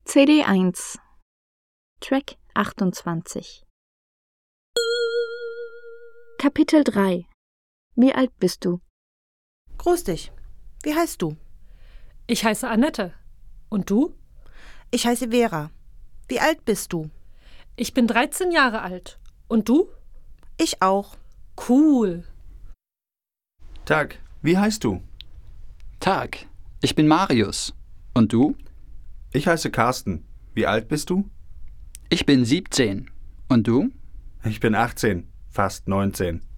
CD 1 Track 28 Kapitel 3 Wie alt bist du? Grüß dich. Wie heißt du? Ich heiße Annette. Und du? Ich heiße Vera. Wie alt bist du? Ich bin 13 Jahre alt. Und du? Ich auch. Cool. Tag, wie heißt du? Tag, ich bin Marius. Und du? Ich heiße Carsten. Wie alt bist du? Ich bin 17. Und du? Ich bin 18, fast 19.